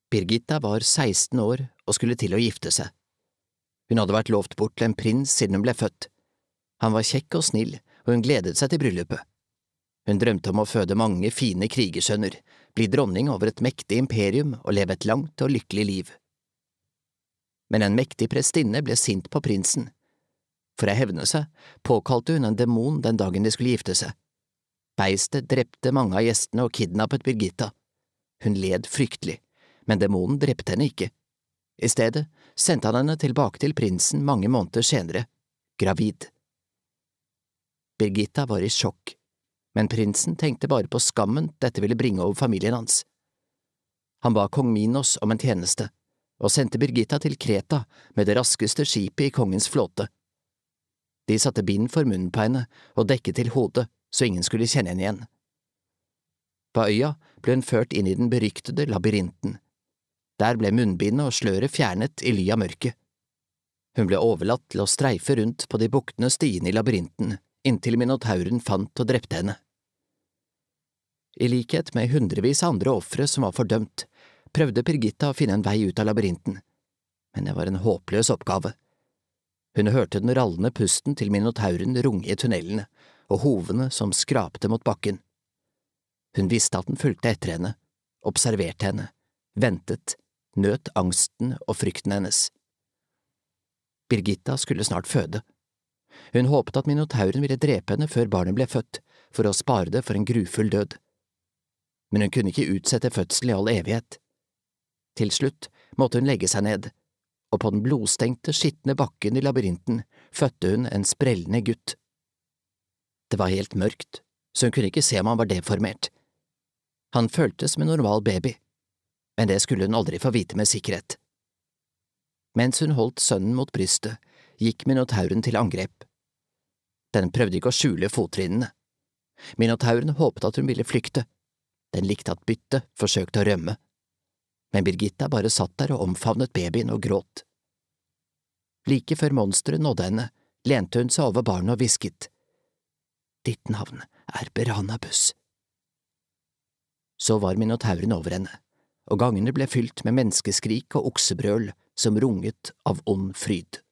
Birgitta var 16 år og skulle til å gifte seg. Hun hadde vært lovt bort til en prins siden hun ble født. Han var kjekk og snill, og hun gledet seg til bryllupet. Hun drømte om å føde mange fine krigersønner, bli dronning over et mektig imperium og leve et langt og lykkelig liv. Men en mektig prestinne ble sint på prinsen. For å hevne seg påkalte hun en demon den dagen de skulle gifte seg. Beistet drepte mange av gjestene og kidnappet Birgitta. Hun led fryktelig, men demonen drepte henne ikke. I stedet sendte han henne tilbake til prinsen mange måneder senere, gravid. Birgitta var i sjokk, men prinsen tenkte bare på skammen dette ville bringe over familien hans. Han ba kong Minos om en tjeneste, og sendte Birgitta til Kreta med det raskeste skipet i kongens flåte. De satte bind for munnen på henne og dekket til hodet, så ingen skulle kjenne henne igjen. På øya ble hun ført inn i den beryktede labyrinten. Der ble munnbindet og sløret fjernet i ly av mørket. Hun ble overlatt til å streife rundt på de buktende stiene i labyrinten, inntil minotauren fant og drepte henne. I likhet med hundrevis av andre ofre som var fordømt, prøvde Birgitta å finne en vei ut av labyrinten, men det var en håpløs oppgave. Hun hørte den rallende pusten til minotauren runge i tunnelene, og hovene som skrapte mot bakken. Hun visste at den fulgte etter henne, observerte henne, ventet, nøt angsten og frykten hennes. Birgitta skulle snart føde. Hun håpet at minotauren ville drepe henne før barnet ble født, for å spare det for en grufull død. Men hun kunne ikke utsette fødsel i all evighet. Til slutt måtte hun legge seg ned, og på den blodstengte, skitne bakken i labyrinten fødte hun en sprellende gutt. Det var helt mørkt, så hun kunne ikke se om han var deformert. Han føltes som en normal baby, men det skulle hun aldri få vite med sikkerhet. Mens hun holdt sønnen mot brystet, gikk minotauren til angrep. Den prøvde ikke å skjule fottrinnene. Minotauren håpet at hun ville flykte. Den likte at byttet forsøkte å rømme. Men Birgitta bare satt der og omfavnet babyen og gråt. Like før monsteret nådde henne, lente hun seg over barnet og hvisket: «Ditt navn er Beranabus.» Så var minotauren over henne, og gangene ble fylt med menneskeskrik og oksebrøl som runget av ond fryd.